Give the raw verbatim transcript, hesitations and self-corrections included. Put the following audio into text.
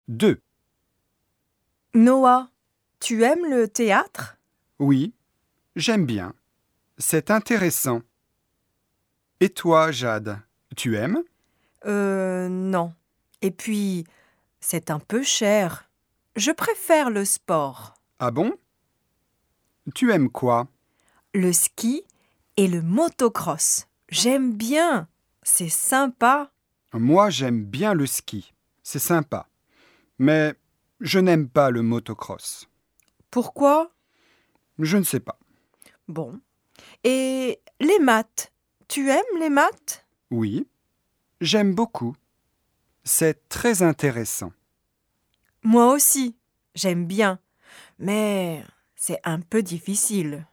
deux. Noah, tu aimes le théâtre? Oui, j'aime bien. C'est intéressant. Et toi, Jade, tu aimes? Euh, non. Et puis, c'est un peu cher. Je préfère le sport. Ah bon? Tu aimes quoi? Le ski et le motocross. J'aime bien. C'est sympa. Moi, j'aime bien le ski. C'est sympa. Mais je n'aime pas le motocross. Pourquoi? Je ne sais pas. Bon. Et les maths? Tu aimes les maths? Oui, j'aime beaucoup. C'est très intéressant. Moi aussi. J'aime bien. Mais c'est un peu difficile.